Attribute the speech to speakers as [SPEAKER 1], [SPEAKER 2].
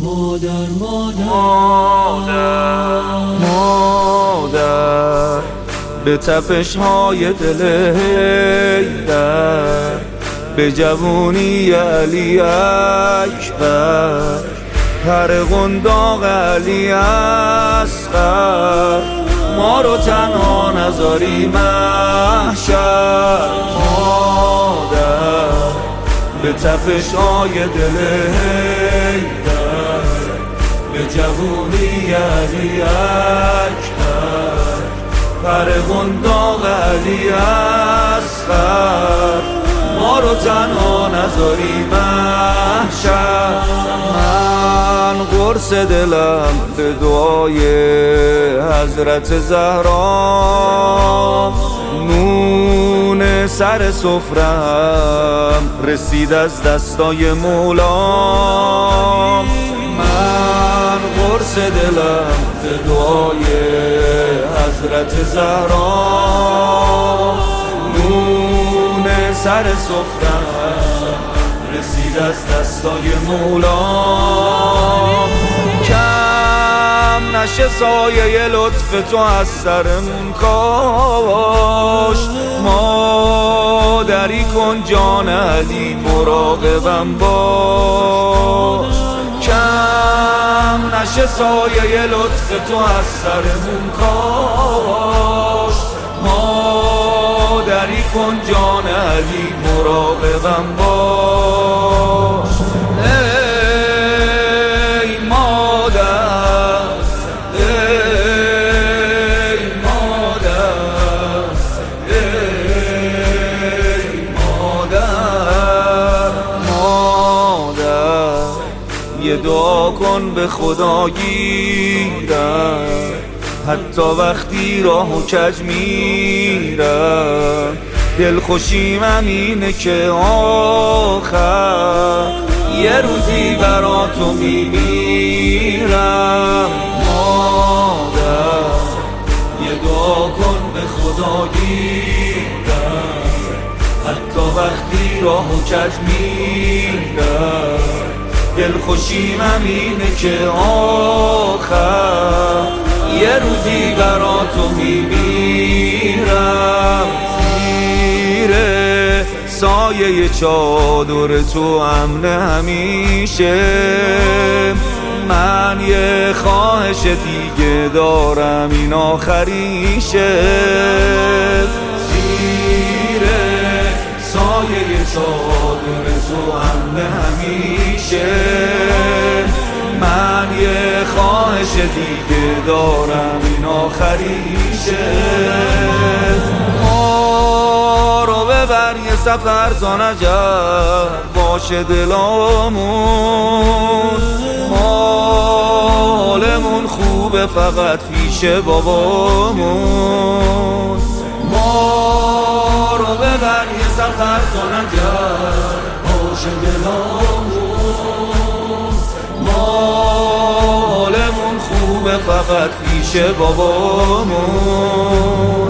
[SPEAKER 1] مادر به تپش‌های دل حیدر، به جوونی علی اکبر، پر قنداق علی اصغر، ما رو تنها نذاری محشر. مادر به تپش‌های دل حیدر، به جوونی علی اکبر، پر قنداق علی اصغر، ما رو تنها نذاری محشر. من قرص دلم به دعای حضرت زهرا، نون سر سفرم رسید از دستای مولا. من قرص دلم به دعای حضرت زهرا، نون سر سفرم رسید از دستای مولا. کم نشه سایه لطف تو از سرمون کاشت، مادری کن جان علی مراقبم باش. کم نشه سایه لطف تو از سرمون کاشت، مادری کن جان علی مراقبم باش. ای مادر، ای مادر، ای مادر. مادر یه دعا کن به خدا گیرم، حتی وقتی راهو کج میرم. دلخوشیم همینه که آخر یه روزی برا تو میمیرم. مادر یه دعا کن به خدا گیرم، حتی وقتی راهو کج میرم. دلخوشیم همینه که آخر یه روزی برا تو میمیرم. زیر سایه چادر تو امن همیشه، من یه خواهش دیگه دارم این آخریشه. زیر سایه چادر تو امن همیشه، من یه خواهش دیگه دارم این آخریشه. ما رو ببر یه سفر تا نجف باشه دلامون، حالمون خوبه فقط پیش بابامون. ما رو ببر یه سفر تا نجف باشه دلامون، حالمون خوبه فقط پیش بابامون.